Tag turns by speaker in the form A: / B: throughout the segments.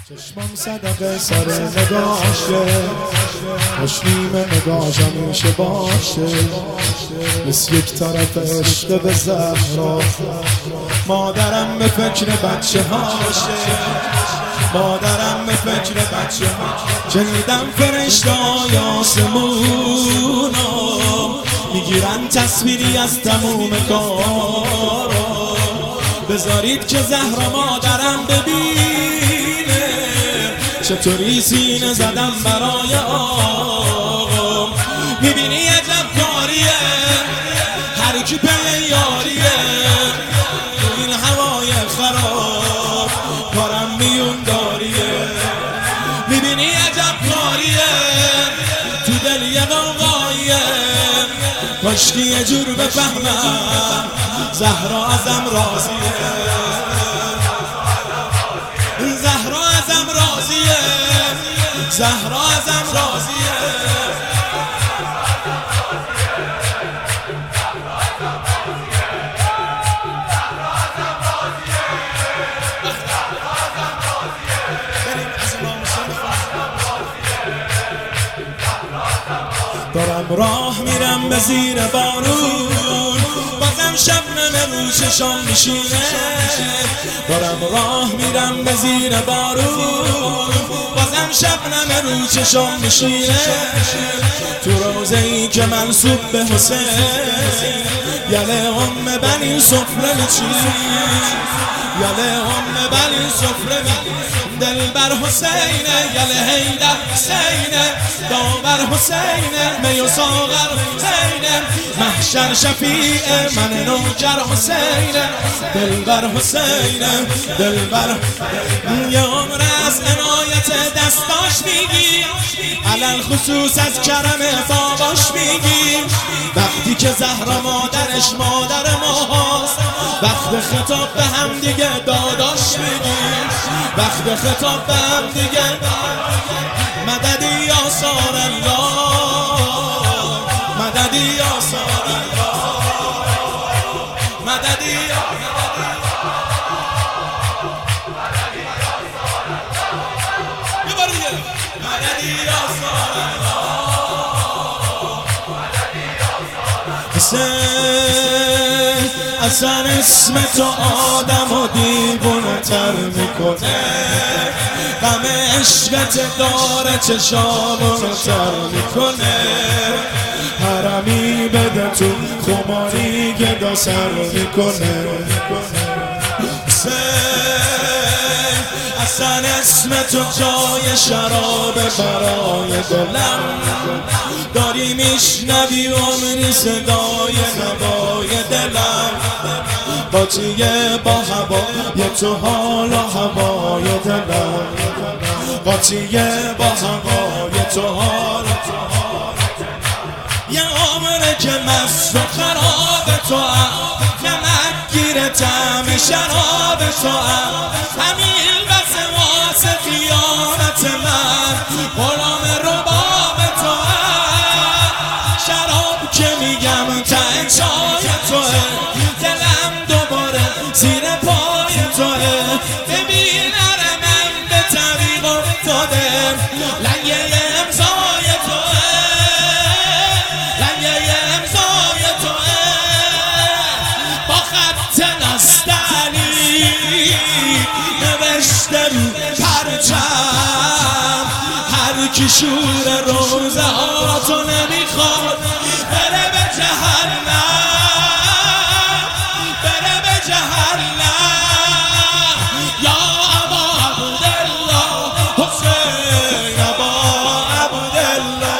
A: چشمم صدقه سر نگاشه، خوشنیم نگاش همیشه باشه، مثل یک طرف عشق به زهرا. مادرم به فکر بچه هاشه، مادرم به فکر بچه ها. شنیدم فرشته‌های آسمونا میگیرن تصویری از تموم کارا. بذارید که زهرا مادرم ببینه چطوری سینه زدم برای آقا. میبینی عجب کاریه، هر کی پی یاریه، این هوای خراب کارم میون داریه. میبینی عجب کاریه، تو دل یه قوقاییه، کاشکی یه جور بفهمم زهرا ازم راضیه، زهرا ازم راضیه، زهرا ازم راضیه. دارم راه میرم به زیر بارون، بازم شبنم رو چشام میشینه. دارم راه میرم به زیر بارون، بازم شبنم رو چشام میشینه. تو روزه ای که منسوب به حسین، یله بنی سفره میچین، یله بنی سفره میچین. دل بر حسینه، یله حیدر حسینه، داور حسینه، می و ساغر حسینه، محشر شفیعه، من نوکر حسینه. دل بر حسینه، دل بر یه عمر از عنایت دستاش میگی، علل خصوص از کرم باباش میگی. وقتی که زهرا مادرش مادر ماست، وقت خطاب به هم دیگه داداش میگی، وقت خطاب به هم دیگه مددی یا سار الله، مددی یا سار الله، مددی یا مددی یا سار الله. حسین اصلا اسم تو آدم و دیوونه تر میکنه، غم عشقت داره چشامونو تر میکنه. حرمی بده تو خماری که دا سر میکنه. اصلا اسم تو جای شراب برای دلم، داری میشنوی عمری صدای نوای دلم. قاطیه با هوای تو حال و هوای دلم، قاطیه با هوای تو حال. یه عمره که مست و خراب تو هم، نمک گیره طعم شراب تو هم، همین بس واسه خیانت من، غلام رباب تو هم. شراب که میگم ته چای توه، دلم دوباره زیر پای توه. ببین من به طریق افتاده، لنگه امضای توه، لنگه امضای توه، با خط نستعلی نوشته رو پرچم. هر کی شور روزه ها تو نمیخواد، بره به جهنم، بره به جهنم. یا ابا عبدالله حسین، ابا عبدالله.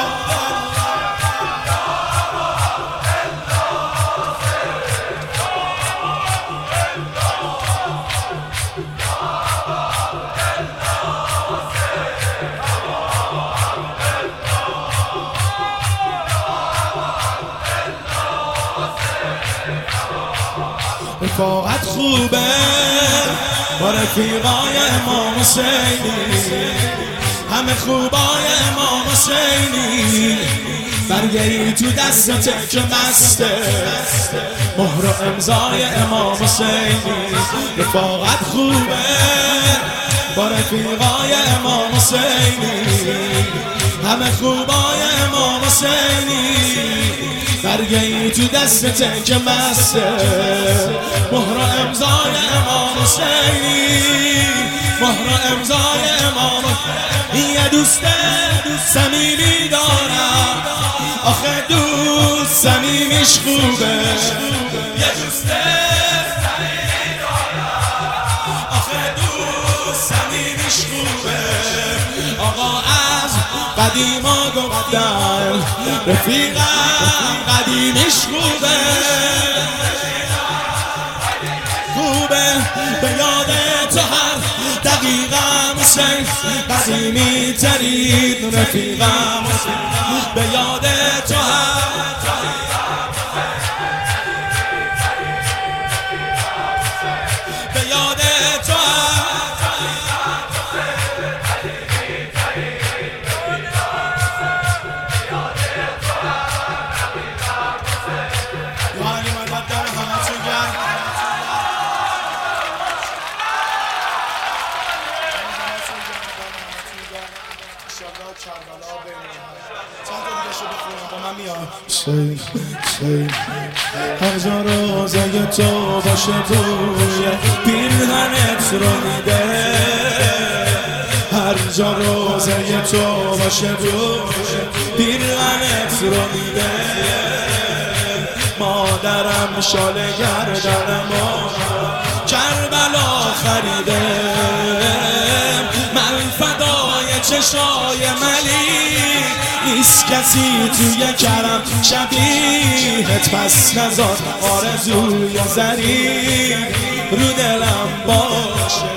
A: رفاقت خوبه با رفیقای امام حسینی، همه خوبای امام حسینی. برگه ای تو دستته که مسته، مهر و امضای امام حسینی. رفاقت خوبه با رفیقای امام حسینی، همه خوبای امام حسینی. برگه‌ای تو دستته که مسته، مهر امضای امام حسینی، مهر امضای امام. یه دوست صمیمی دارم، آخه دوست صمیمیش خوبه. یه دوست صمیمی دارم، آخه دوست صمیمیش خوبه. آقا از قدیما گفتن رفیقم قدیمیش خوبه، خوبه به یاد تو هر دقیقم حسین، قدیمی ترین رفیقم به یاد تو هر به یاد تو هر جا روزه تو باشه بوی پیرهنت رو میده، هر جا روزه تو باشه بوی پیرهنت رو میده. مادرم شال گردنمو کربلا خریده، من فدای چشای ملی، نیست کسی توی کرم شبیهت، پس نزار آرزوی زری رو دلم باشه.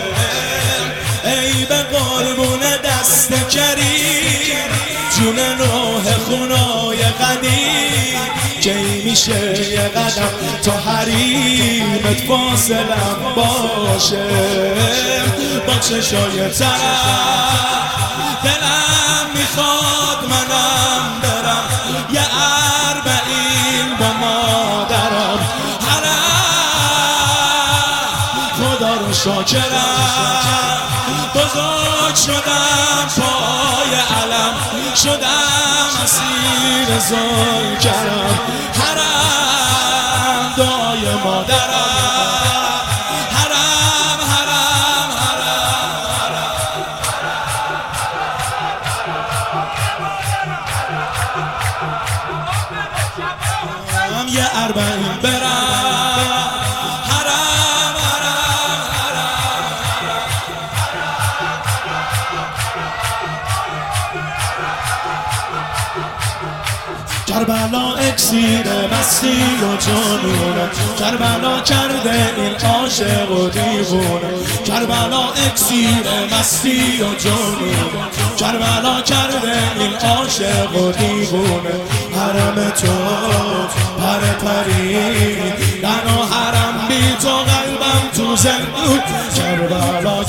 A: ای به قربون دست کریم، جون نوح خونای قدیم، کی میشه یه قدم تا حریمت فاصلم باشه. با چشای طرف دلم میخواد منم برم یه اربعین با مادرم، خدا رو شاکرم، بزرگ شدم پای علم، شدم اسیر ذوالکرم، حرم دعای مادرم، حرم حرم حرم یه اربعین برم، کربلا اکسیر مستی و جنونه، کربلا کرده این عاشق و دیوونه، کربلا اکسیر مستی و جنونه، کربلا کرده این عاشق و دیوونه. حرم تو پر پری، من و حرم بی تو قلبم تو زندون، کربلا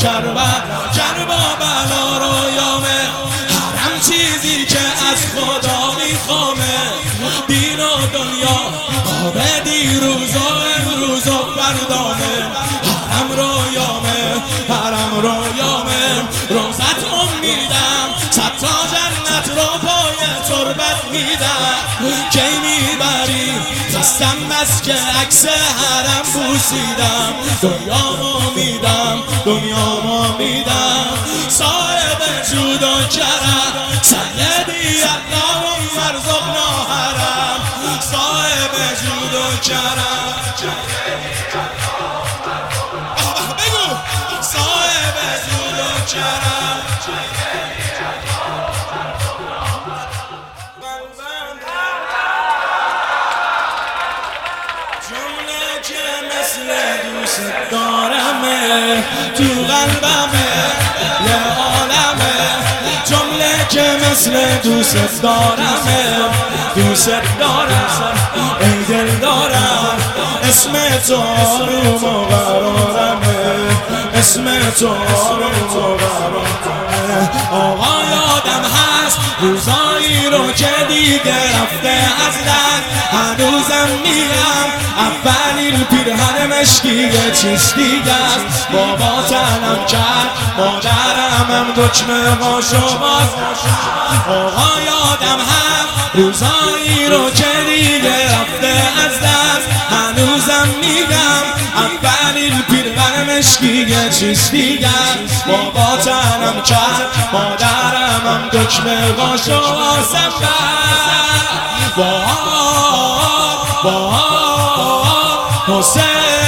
A: کربلا رویامه، حرم چیزی که از خدا میخوامه، دین و دنیا خواب دیروز و امروز و فردامه. حرم رویامه، روزت امیدم، صد تا جنت رو پای تربت میدم. کی میبری دستم بس که عکس حرم بوسیدم، دنیامو میدم، صاحب جود و کرم، سیدی اللهم ارزقنا حرم، صاحب جود و کرم، بگو صاحب جود و کرم. جمله که مثل دوست دارمه تو قلبمه یه عالمه، جمله که مثل دوست دارمه، دوست دارم ای دل دارم، اسم تو رو مقرارمه، اسم تو رو مقرارمه. آقا یادم هست روزایی رو که دیگه رفته از دست هنوزم میگم اولین پیرهن مشکیه چیز دیگه است. بابا تنم کرد مادرم هم دکمه هاشو باز. آقا یادم هم روزایی رو که دیگه رفته از دست هنوزم میگم اولین پیرهن مشکیه چیز دیگه است. بابا تنم کرد مادرم هم دکمه هاشو بازم با حسین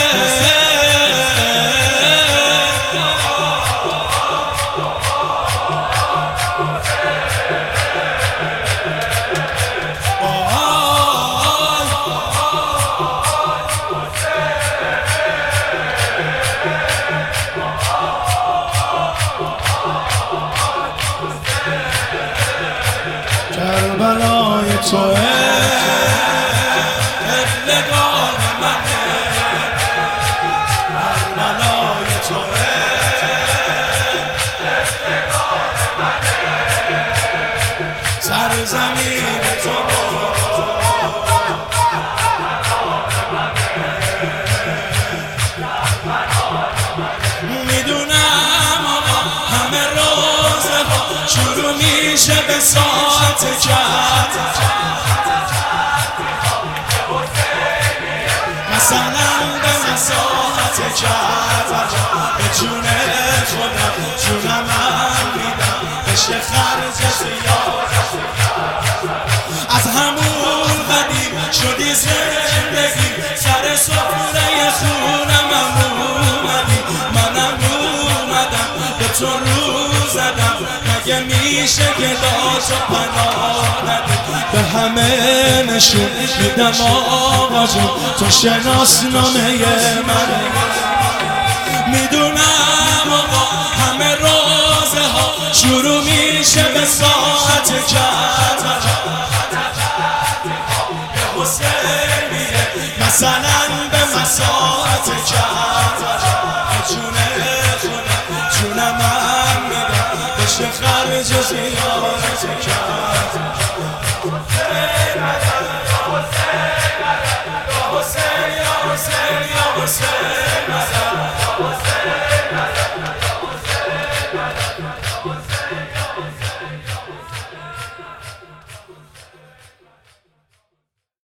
A: کربلای توه ابلگان منه کربلای توه سرزمین تو میدونم همه روزها شروع میشه به ساعت کرد مثلا به مساحت کرد به جون خودم جونم هم میدم بشه خرج زیاد از همون قدیم شدی زندگی سر سفره خونم هم اومدی منم اومدم به تو رو زدم مگه میشه که داشت پناه ندی به همه نشون میدم آقا جون تو شناسنامه من میدونم آقا همه روزها شروع میشه به ساعت کرد به حسینیه مثلا به مساحت کرد به جونه خودم جونم هم میدم بشه خرج زیارت کرد